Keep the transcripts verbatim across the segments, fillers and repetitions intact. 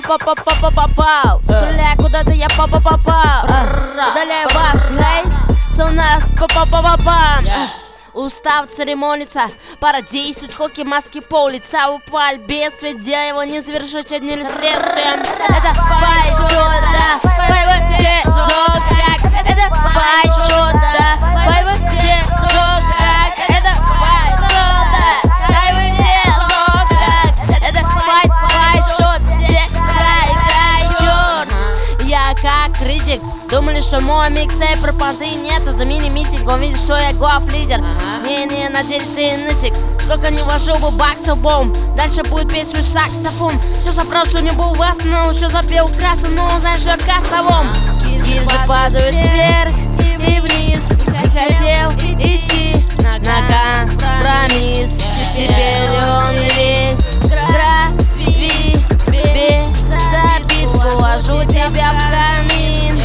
попал. Стреляй куда-то, я папа попал. Удаляю ваш хейт, все у нас па-па-па-па-пам. Устав церемониться, пора действовать, хоки маски пол лица упали без свидетеля, его не завершить одним следствием. Это файт, да, файт, все жёг, как, это файт, да, файт, все жёг, как, это файт, да, файт, все жёг, как, это файт, файт, где край, край, чёрт. Я как критик, думали, что мой миксейп про понты нет, это мини-митинг, он видит, что я гоф-лидер. Не-не, на деле ты нытик, сколько не вложил бы баксов бомб. Дальше будет петь свой саксофон. Все запрошу, не был вас, но все запел красным, но знаешь, что я кастовом. Гильзы падают вверх и вниз, не хотел идти на компромисс. Теперь он весь крови, без обид, положу тебя в камин.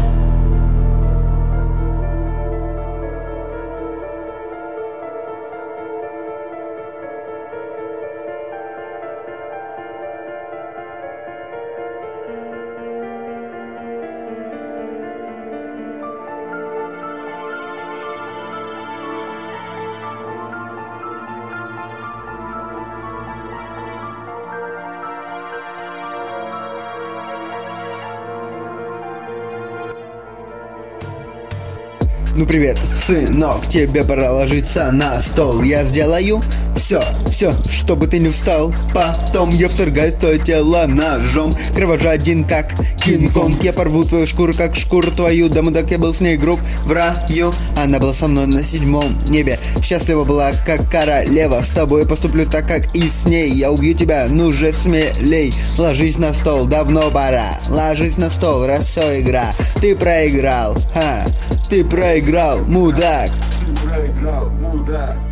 Ну привет, сынок, тебе пора ложиться на стол. Я сделаю все, все, чтобы ты не встал. Потом я вторгаюсь в твое тело ножом. Кровожаден, как Кинг-Конг. Я порву твою шкуру, как шкуру твою. Да, мудак, я был с ней груб в раю. Она была со мной на седьмом небе. Счастлива была, как королева. С тобой я поступлю так, как и с ней. Я убью тебя, ну же смелей. Ложись на стол, давно пора. Ложись на стол, раз все игра. Ты проиграл, ха, ты проиграл. Мудак. Ты проиграл, мудак.